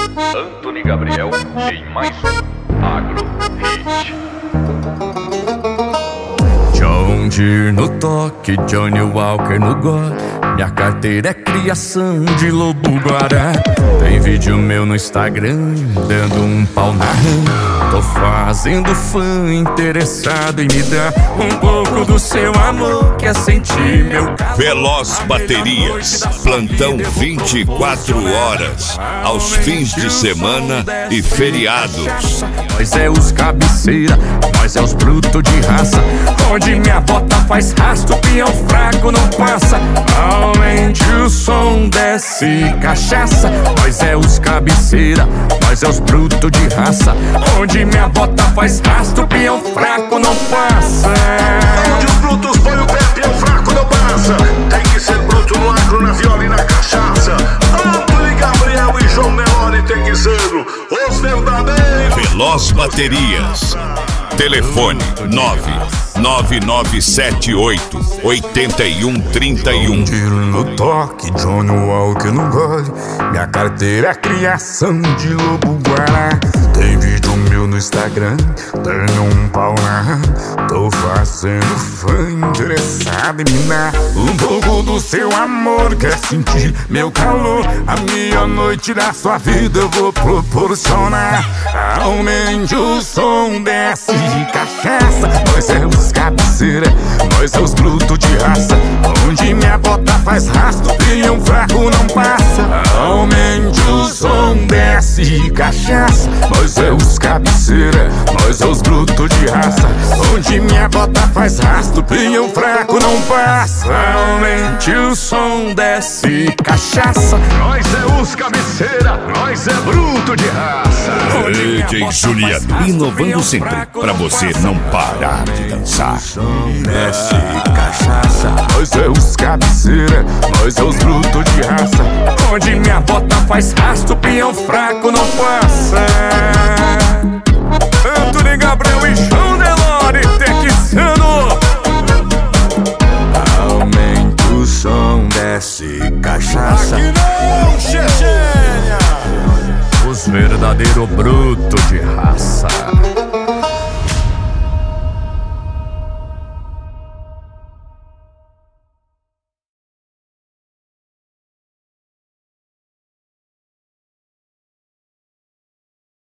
Antony Gabriel em mais um Agro Hit. John Deere no toque, Johnny Walker no gole. Minha carteira é criação de lobo guará. Tem vídeo meu no Instagram, dando um pau na rã. Tô fazendo fã interessado em me dar um pouco do seu amor. Quer sentir meu calor? Veloz Baterias, plantão 24 horas, aos fins de semana e feriados. Nós é os cabeceira, nós é os brutos de raça. Onde minha bota faz rasto, peão fraco não passa. Aumente o som, desce cachaça. Nós é os cabeceira, nós é os brutos de raça. Onde minha bota faz rasto, peão fraco não passa. Onde os brutos põem o pé, peão fraco não passa. Tem que ser bruto no agro, na viola e na cachaça. Antony Gabriel e João Nelore tem que ser os verdadeiros. Veloz Baterias. Telefone 99978-8131. Tiro no toque, Johnny Walker no gole. Minha carteira é criação de lobo guará. Tem vídeo meu no Instagram, dando um pau na rã. Tô fazendo fã interessado em me dar um pouco do seu amor. Quer sentir meu calor? A meia-noite da sua vida eu vou proporcionar. Aumente o som, desce cachaça. Nós é os cabeceira, nós é os brutos de raça. Onde minha bota faz rasto, peão fraco não passa. Aumente o som, desce cachaça. Nós é os cabeceira, nós é os brutos de raça. Onde minha bota faz rasto, peão fraco não passa. Aumente o som, desce cachaça. Nós é os cabeceira, nós é bruto de raça. DJ Juliano, inovando sempre, pra você não parar de dançar. Desce cachaça. Nós é os cabeceira, nós é os brutos de raça. Onde minha bota faz rasto, peão fraco não passa.